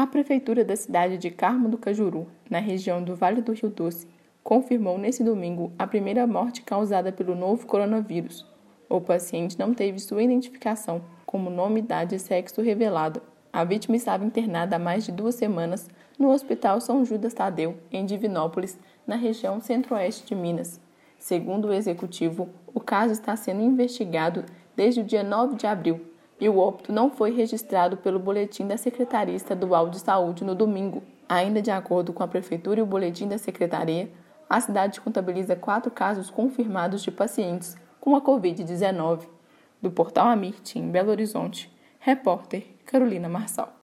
Prefeitura da cidade de Carmo do Cajuru, na região do Vale do Rio Doce, confirmou nesse domingo a primeira morte causada pelo novo coronavírus. O paciente não teve sua identificação, como nome, idade e sexo revelado. A vítima estava internada há mais de 2 semanas no Hospital São Judas Tadeu, em Divinópolis, na região centro-oeste de Minas. Segundo o executivo, o caso está sendo investigado desde o dia 9 de abril e o óbito não foi registrado pelo boletim da Secretaria Estadual de Saúde no domingo. Ainda de acordo com a Prefeitura e o boletim da Secretaria, a cidade contabiliza 4 casos confirmados de pacientes com a Covid-19. Do Portal Amirte, em Belo Horizonte, repórter Carolina Marçal.